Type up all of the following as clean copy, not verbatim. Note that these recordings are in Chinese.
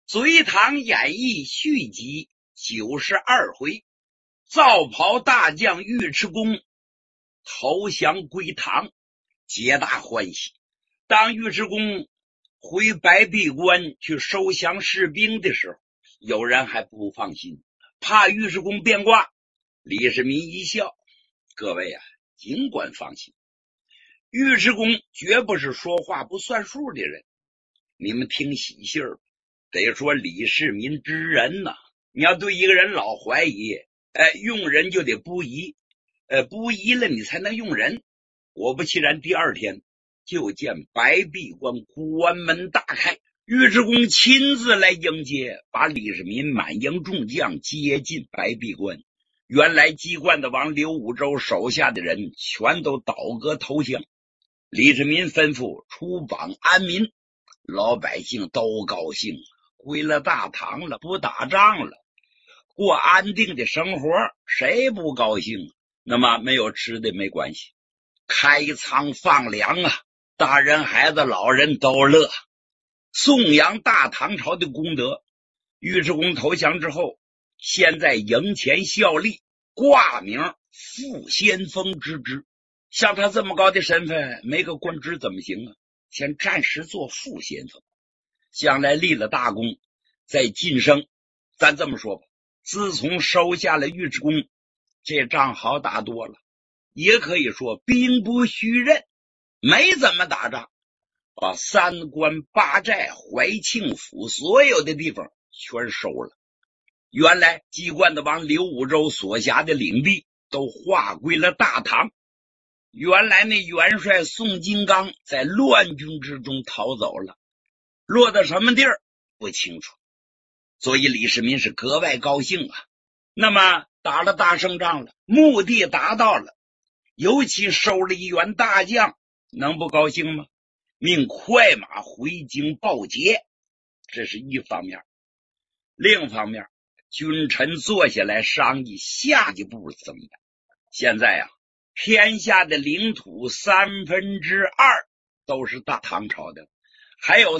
隋唐演义续集92回，皂袍大将尉迟恭投降归唐，皆大欢喜。当尉迟恭回白壁关去收降士兵的时候，有人还不放心，怕尉迟恭变卦。李世民一笑，各位啊，尽管放心，尉迟恭绝不是说话不算数的人，你们听喜信儿，得说李世民之人呐。你要对一个人老怀疑，用人就得不疑，不疑了你才能用人。果不其然，第二天就见白壁关关门大开，尉迟恭亲自来迎接，把李世民满营众将接进白壁关。原来鸡冠的王刘武周手下的人全都倒戈投降，李世民吩咐出榜安民，老百姓都高兴，归了大唐了，不打仗了，过安定的生活，谁不高兴？那么没有吃的没关系，开仓放粮啊，大人孩子老人都乐，颂扬大唐朝的功德。尉迟恭投降之后，先在营前效力，挂名副先锋之职。像他这么高的身份，没个官职怎么行啊？先暂时做副先锋，将来立了大功再晋升。咱这么说吧，自从收下了尉迟恭，这仗好打多了，也可以说兵不虚任，没怎么打仗啊，三关八寨怀庆府所有的地方全收了。原来鸡冠的王刘武周所辖的领地都划归了大唐。原来那元帅宋金刚在乱军之中逃走了，落到什么地儿不清楚，所以李世民是格外高兴啊。那么打了大胜仗了，目的达到了，尤其收了一员大将，能不高兴吗？命快马回京报捷，这是一方面。另一方面，君臣坐下来商议下一步怎么办。现在啊，天下的领土2/3都是大唐朝的，还有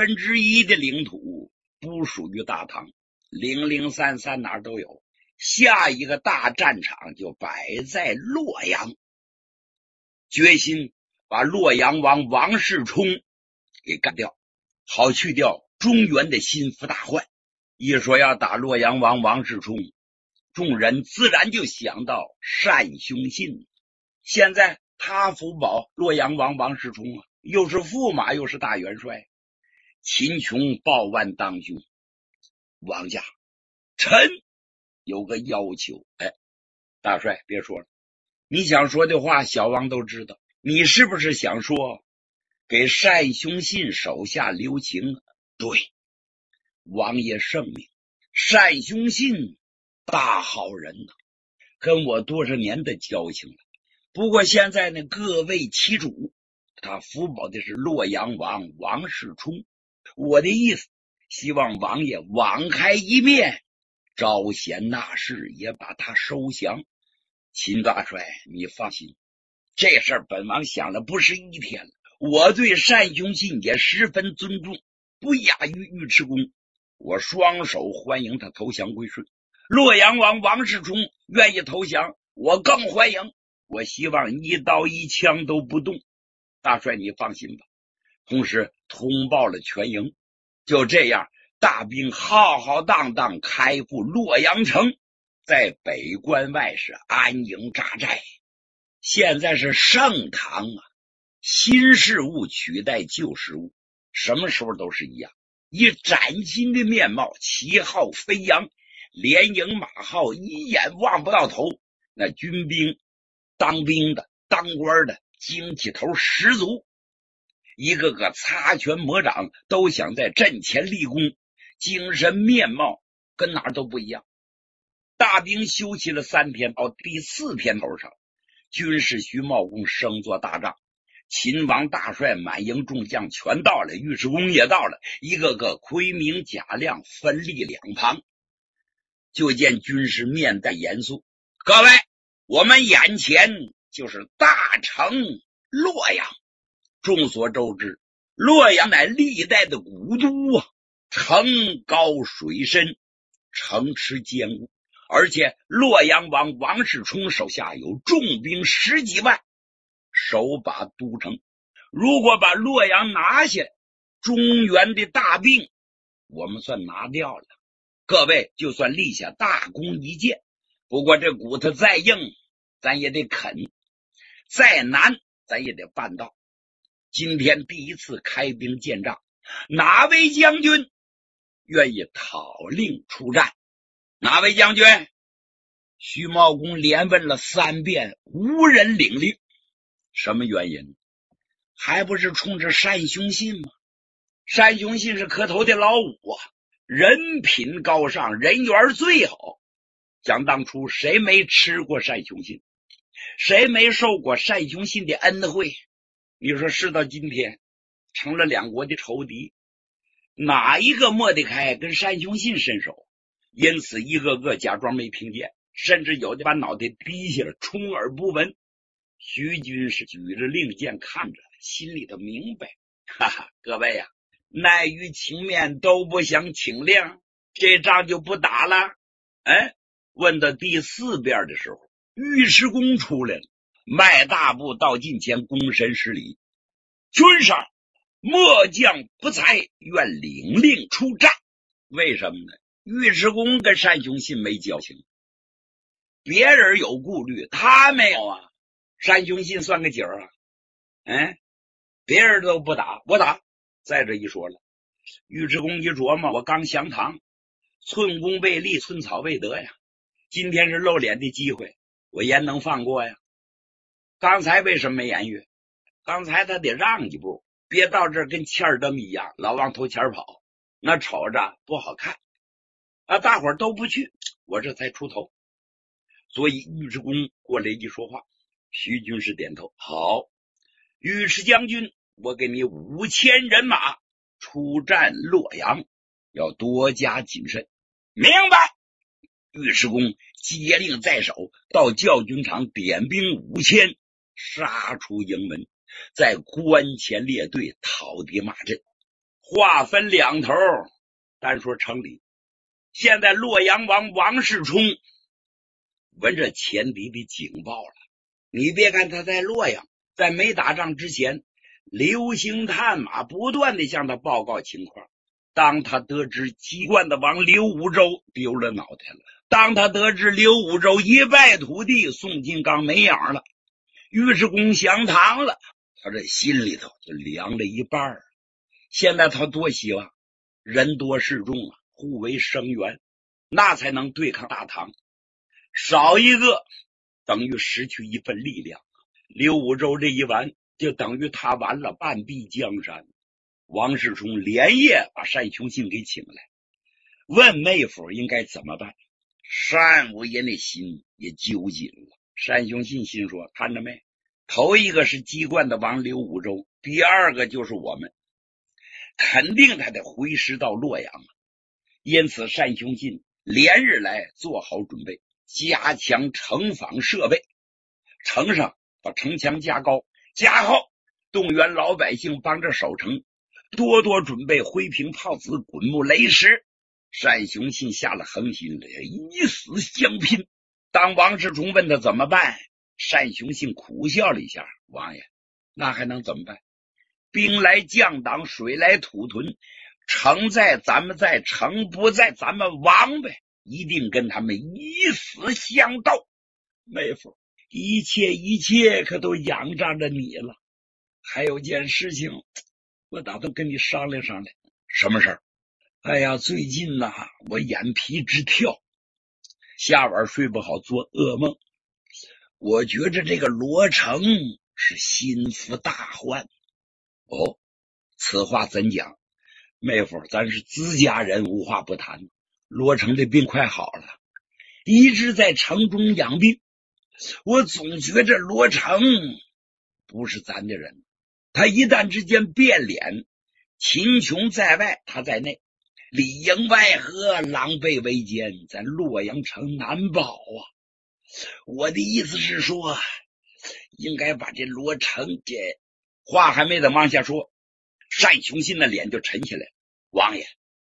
1/3的领土不属于大唐，零零散散哪儿都有。下一个大战场就摆在洛阳，决心把洛阳王王世充给干掉，好去掉中原的心腹大患。一说要打洛阳王王世充，众人自然就想到单雄信。现在他辅保洛阳王王世充啊，又是驸马又是大元帅，秦琼报万当兄，王家臣有个要求。大帅别说了，你想说的话小王都知道，你是不是想说给单雄信手下留情？对，王爷圣明，单雄信大好人呐，跟我多少年的交情了。不过现在呢，各为其主，他辅保的是洛阳王王世充。我的意思，希望王爷网开一面，招贤纳士，也把他收降。秦大帅你放心，这事儿本王想了不是一天了，我对单雄信也十分尊重，不亚于尉迟恭，我双手欢迎他投降归顺。洛阳王王世充愿意投降，我更欢迎，我希望一刀一枪都不动。大帅你放心吧。同时通报了全营，就这样大兵浩浩荡荡开赴洛阳城，在北关外是安营扎寨。现在是盛唐啊，新事物取代旧事物，什么时候都是一样，以崭新的面貌，旗号飞扬，连营马号一眼望不到头。那军兵当兵的当官的精气头十足，一个个擦拳魔掌，都想在阵前立功，精神面貌跟哪儿都不一样。大兵休息了3天，到第4天头上，军士徐茂公升座大帐，秦王大帅满营众将全到了，尉迟恭也到了，一个个盔明甲亮，分立两旁。就见军士面带严肃，各位，我们眼前就是大城洛阳。众所周知，洛阳乃历代的古都啊， 城高水深，城池坚固，而且洛阳王王世充手下有重兵10几万，手把都城。如果把洛阳拿下，中原的大病我们算拿掉了，各位就算立下大功一件。不过这骨头再硬咱也得啃，再难咱也得办到。今天第一次开兵见仗，哪位将军愿意讨令出战？哪位将军？徐茂公连问了3遍，无人领令。什么原因？还不是冲着单雄信吗？单雄信是磕头的老五啊，人品高尚，人缘最好。想当初谁没吃过单雄信？谁没受过单雄信的恩惠？你说事到今天成了两国的仇敌，哪一个莫得开跟单雄信伸手？因此一个个假装没听见，甚至有的把脑袋低下了，充耳不闻。徐军是举着令箭看着，心里头明白，哈哈，各位呀，耐于情面都不想请令，这仗就不打了。问到第4遍的时候，尉迟恭出来了，迈大步到近前，躬身施礼：君上，末将不才，愿领令出战。为什么呢？尉迟恭跟单雄信没交情，别人有顾虑，他没有啊。单雄信算个几儿啊？别人都不打，我打。再这一说了，尉迟恭一琢磨，我刚降唐，寸功未立，寸草未得呀。今天是露脸的机会，我焉能放过呀？刚才为什么没言语？刚才他得让一步，别到这儿跟欠儿灯一样，老往头前跑，那瞅着不好看啊！大伙儿都不去，我这才出头。所以尉迟恭过来一说话，徐军士点头，好，尉迟将军，我给你5000人马出战洛阳，要多加谨慎。明白。尉迟恭接令在手，到教军场点兵5000，杀出营门，在关前列队，讨敌马阵。话分两头，单说城里，现在洛阳王王世充闻着前敌的警报了。你别看他在洛阳，在没打仗之前，流星探马不断的向他报告情况。当他得知姬冠的王刘武周丢了脑袋了，当他得知刘武周一败涂地，宋金刚没影了，尉迟恭降唐了，他这心里头就凉了一半。现在他多希望人多势众啊，互为声援，那才能对抗大唐。少一个等于失去一份力量，刘武周这一完，就等于他完了半壁江山。王世充连夜把单雄信给请来，问妹夫应该怎么办。单武爷那心也揪紧了。单雄信心说，看着没，头一个是姬冠的王刘武周，第二个就是我们，肯定他得回师到洛阳。因此单雄信连日来做好准备，加强城防设备，城上把城墙加高加厚，动员老百姓帮着守城，多多准备灰瓶炮子、滚木雷石。单雄信下了狠心来，以死相拼。当王世充问他怎么办，单雄信苦笑了一下，王爷，那还能怎么办？兵来将挡，水来土屯，城在咱们在，城不在咱们亡呗，一定跟他们以死相斗。妹夫，一切可都仰仗着你了。还有件事情我打算跟你商量商量。什么事儿？哎呀，最近呐，我眼皮直跳，下晚睡不好，做噩梦。我觉着这个罗成是心腹大患。哦，此话怎讲？妹夫，咱是自家人，无话不谈。罗成的病快好了，一直在城中养病。我总觉着罗成不是咱的人，他一旦之间变脸，秦琼在外，他在内，里应外合，狼狈为奸，咱洛阳城难保啊！我的意思是说，应该把这罗成这话还没等往下说，单雄信的脸就沉下来。王爷，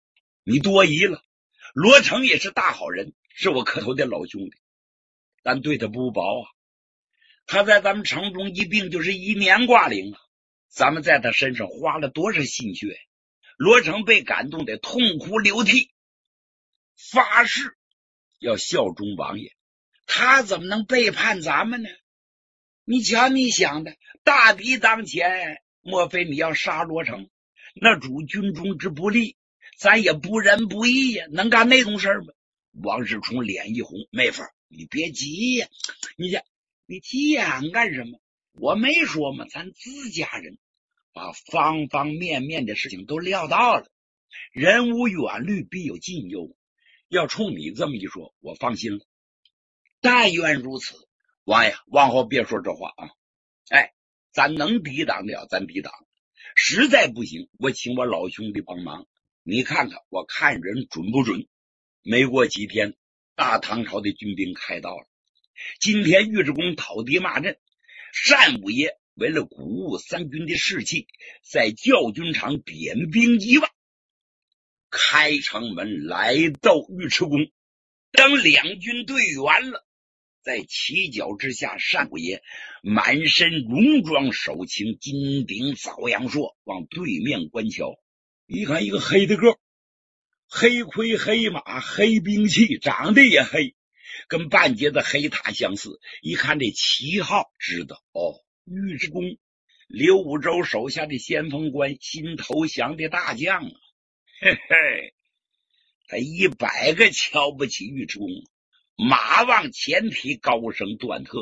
你多疑了。罗成也是大好人，是我磕头的老兄弟，咱对他不薄啊。他在咱们城中一病就是1年挂零啊，咱们在他身上花了多少心血。罗成被感动得痛哭流涕，发誓要效忠王爷。他怎么能背叛咱们呢？你瞧你想的，大敌当前，莫非你要杀罗成？那主军中之不利，咱也不仁不义呀，能干那种事吗？王世充脸一红，妹夫你别急呀，你急眼干什么？我没说嘛，咱自家人把方方面面的事情都料到了，人无远虑必有近忧，要冲你这么一说，我放心了。但愿如此。王爷往后别说这话啊！咱能抵挡了咱抵挡，实在不行我请我老兄弟帮忙，你看看我看人准不准。没过几天，大唐朝的军兵开到了。今天尉迟恭讨敌骂阵，单五爷为了鼓舞三军的士气，在教军场点兵1万，开城门来到尉迟恭。等两军队员了，在旗脚之下，单五爷满身戎装，手擎金鼎枣阳硕，往对面观瞧。一看一个黑的个，黑盔黑马黑兵器，长得也黑，跟半截的黑塔相似。一看这旗号，知道尉迟恭，刘武周手下的先锋官，新投降的大将啊！嘿嘿，他100个瞧不起尉迟恭，马往前提，高声断喝：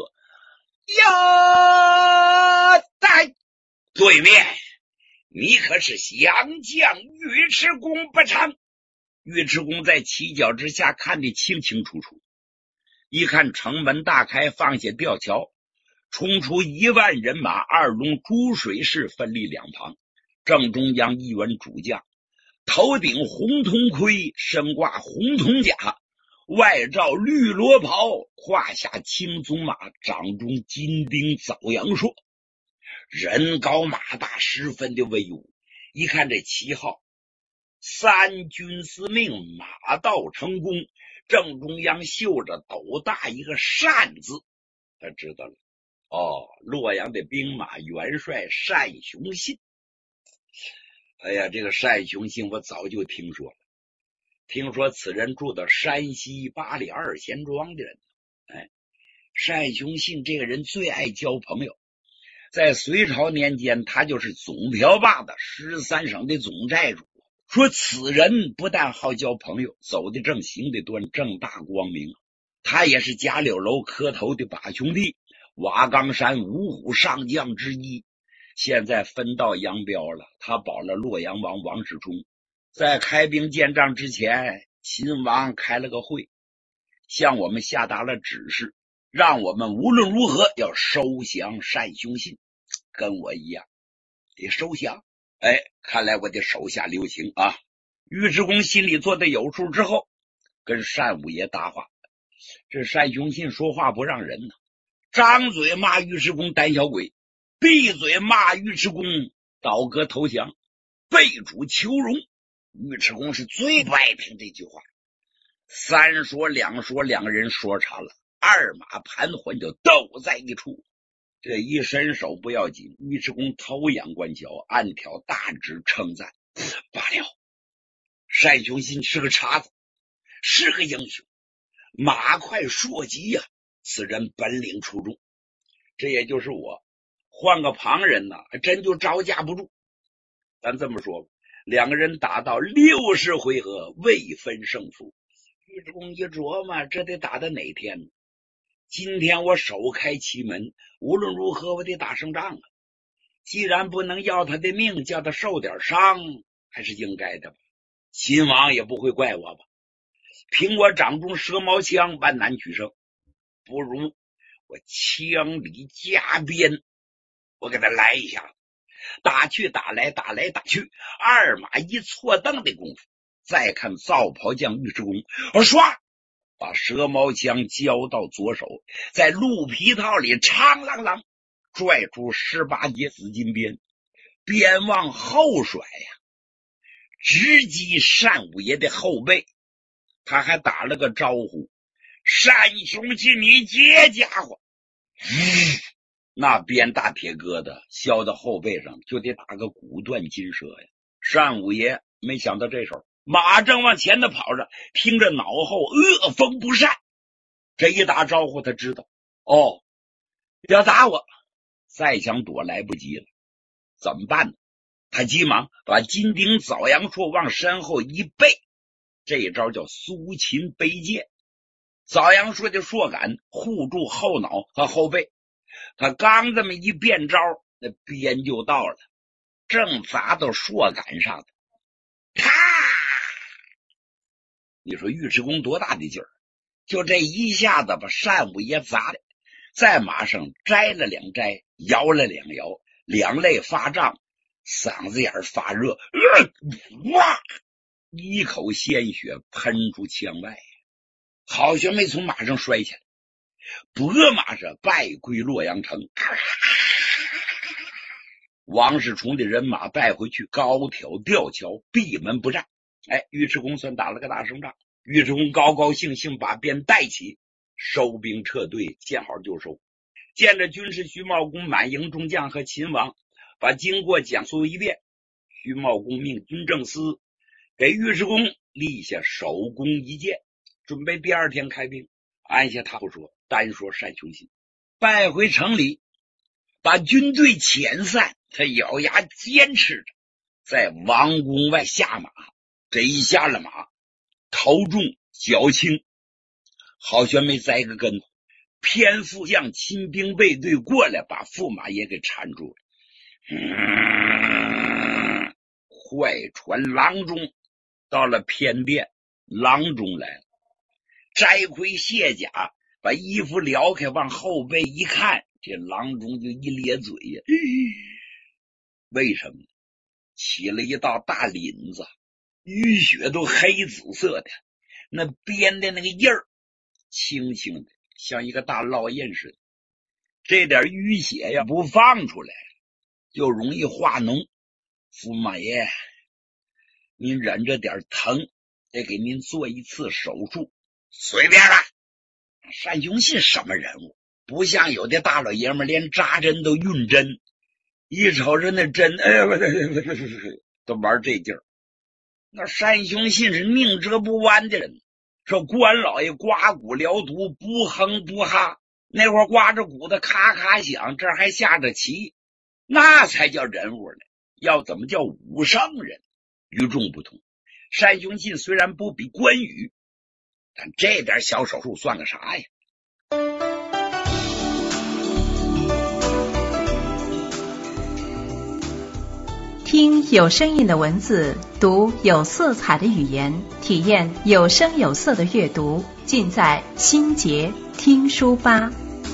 呀！在对面，你可是降将尉迟恭不成？尉迟恭在旗脚之下看得清清楚楚，一看城门大开，放下吊桥，冲出1万人马，二龙珠水式分立两旁，正中央一员主将，头顶红铜盔，身挂红铜甲，外罩绿罗袍，胯下青鬃马，掌中金钉枣阳硕，人高马大，十分的威武。一看这旗号，三军司命马到成功，正中央绣着斗大一个单字，他知道了。洛阳的兵马元帅单雄信。哎呀，这个单雄信我早就听说了，听说此人住到山西八里二贤庄的人。单雄信这个人最爱交朋友，在隋朝年间，他就是总瓢把的13省的总寨主。说此人不但好交朋友，走得正，行得端，正大光明。他也是贾柳楼磕头的把兄弟，瓦岗山五虎上将之一，现在分道扬镳了。他保了洛阳王王世充，在开兵建仗之前，秦王开了个会，向我们下达了指示，让我们无论如何要收降单雄信。跟我一样得收降。看来我得手下留情啊。尉迟恭心里做的有数之后，跟单五爷搭话。这单雄信说话不让人呢，张嘴骂尉迟恭胆小鬼，闭嘴骂尉迟恭倒戈投降，背主求荣。尉迟恭是最不爱听这句话，三说两说，两个人说岔了，二马盘桓就斗在一处。这一伸手不要紧，尉迟恭偷眼观瞧，暗挑大指称赞：罢了，单雄信是个茬子，是个英雄，马快硕急呀，此人本领出众。这也就是我，换个旁人呢，真就招架不住。咱这么说，两个人打到60回合，未分胜负。尉迟恭一琢磨，这得打到哪天呢？今天我首开奇门，无论如何我得打胜仗啊！既然不能要他的命，叫他受点伤，还是应该的吧。秦王也不会怪我吧？凭我掌中蛇矛枪，万难取胜，不如我枪里加鞭，我给他来一下，打去打来，打来打去，二马一错蹬的功夫，再看皂袍将尉迟恭，唰把蛇矛枪交到左手，在鹿皮套里长啷啷拽出18节紫金鞭，鞭往后甩呀。 直击单五爷的后背。他还打了个招呼：“单兄弟，你这家伙！”那鞭大铁疙瘩削到后背上，就得打个骨断筋折呀。单五爷没想到这手，马正往前头跑着，听着脑后恶风不善。这一打招呼，他知道要打我，再想躲来不及了。怎么办呢？他急忙把金钉枣阳树往身后一背，这一招叫苏秦背剑。枣阳树的树杆护住后脑和后背，他刚这么一变招，那鞭就到了，正砸到树杆上的。啪！你说尉迟恭多大的劲儿，就这一下子把单五爷砸的在马上摘了两摘，摇了两摇，两肋发胀，嗓子眼发热，哇！一口鲜血喷出墙外。好学妹从马上摔下来，拨马上败归洛阳城。王世充的人马败回去，高挑吊桥，闭门不战。尉迟恭算打了个大胜仗。尉迟恭高高兴兴把鞭带起，收兵撤退，见好就收。见着军师徐茂公满营众将和秦王，把经过讲述一遍。徐茂公命军政司给尉迟恭立下首功一件，准备第二天开兵。按下他不说，单说单雄信败回城里，把军队遣散，他咬牙坚持着在王宫外下马。这一下了马，头重脚轻，好悬没栽个跟头，偏副将亲兵卫队过来，把驸马爷给缠住了。快传郎中，到了偏殿，郎中来了，摘盔卸甲，把衣服撩开，往后背一看，这郎中就一咧嘴呀。为什么？起了一道大领子，淤血都黑紫色的，那编的那个印儿轻轻的，像一个大烙印似的。这点淤血呀不放出来就容易化脓。驸马爷，您忍着点疼，得给您做一次手术。随便了。单雄信什么人物？不像有的大老爷们连扎针都晕针，一瞅着那针，都玩这劲儿。那单雄信是宁折不弯的人，说关老爷刮骨疗毒，不哼不哈，那会儿刮着骨的咔咔响，这还下着棋，那才叫人物呢。要怎么叫武圣人？与众不同。单雄信虽然不比关羽，但这点小手术算个啥呀？ 听有声音的文字，读有色彩的语言，体验有声有色的阅读，尽在心杰听书吧。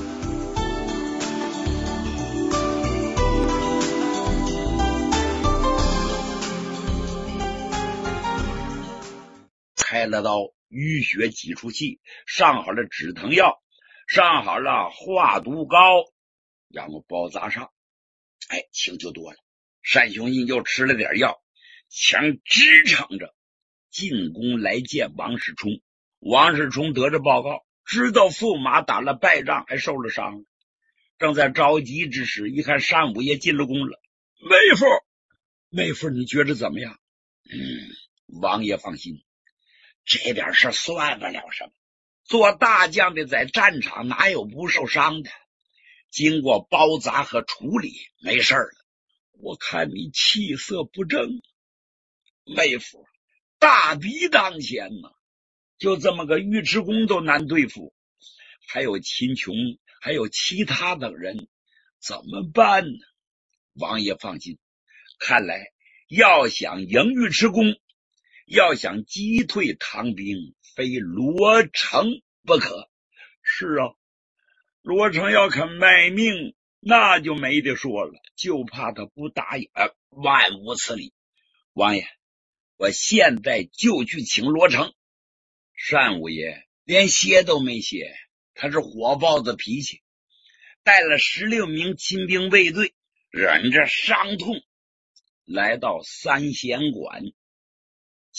开了刀，淤血挤出气，上好了止疼药，上好了化毒膏，然后包扎上，轻就多了。单雄信又吃了点药，强支撑着进宫来见王世充。王世充得着报告，知道驸马打了败仗，还受了伤，正在着急之时，一看单五爷进了宫了。妹夫你觉着怎么样？王爷放心，这点事算不了什么，做大将的在战场哪有不受伤的？经过包扎和处理，没事了。我看你气色不正，妹夫，大敌当前呢，就这么个尉迟恭都难对付，还有秦琼，还有其他等人，怎么办呢？王爷放心，看来要想赢尉迟恭，要想击退唐兵，非罗成不可。是啊，罗成要肯卖命，那就没得说了，就怕他不答应。万无此理。王爷，我现在就去请罗成。单五爷连歇都没歇，他是火爆的脾气，带了16名亲兵卫队，忍着伤痛来到三贤馆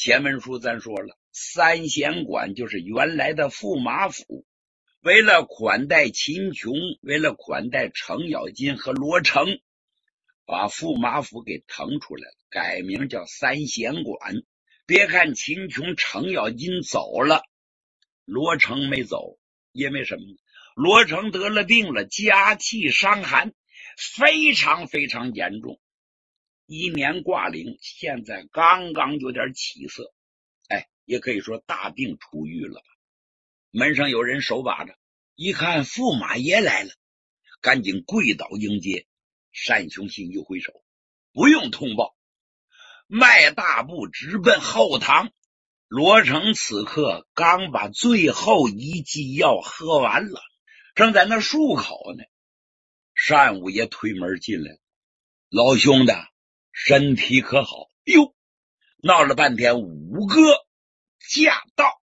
前文书咱说了，三贤馆就是原来的驸马府，为了款待秦琼，为了款待程咬金和罗成，把驸马府给腾出来了，改名叫三贤馆。别看秦琼、程咬金走了，罗成没走，因为什么呢？罗成得了病了，家气伤寒，非常非常严重，一年挂零，现在刚刚有点起色，也可以说大病初愈了吧。门上有人手把着，一看驸马爷来了，赶紧跪倒迎接。单雄信一挥手，不用通报，迈大步直奔后堂。罗成此刻刚把最后一剂药喝完了，正在那漱口呢。单五爷推门进来了，老兄的身体可好？哟，闹了半天五哥驾到。